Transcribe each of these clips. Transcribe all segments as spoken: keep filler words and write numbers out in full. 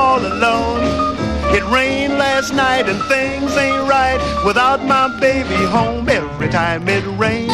all alone. It rained last night and things ain't right without my baby home. Every time it rains,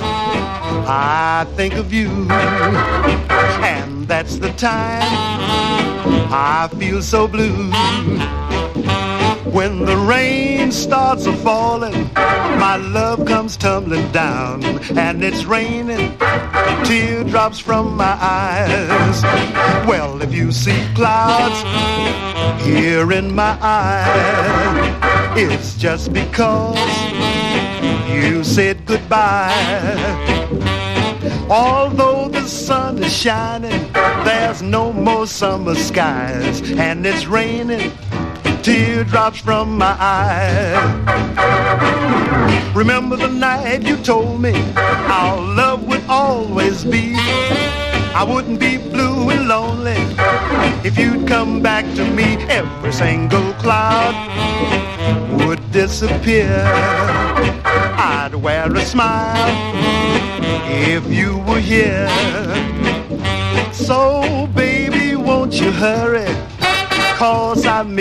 I think of you, and that's the time I feel so blue. When the rain starts a-falling, my love comes tumbling down, and it's raining teardrops from my eyes. Well, if you see clouds here in my eyes, it's just because you said goodbye. Although the sun is shining, there's no more summer skies, and it's raining teardrops from my eyes. Remember the night you told me our love would always be. I wouldn't be blue and lonely if you'd come back to me. Every single cloud would disappear. I'd wear a smile if you were here. So baby, won't you hurry, 'cause I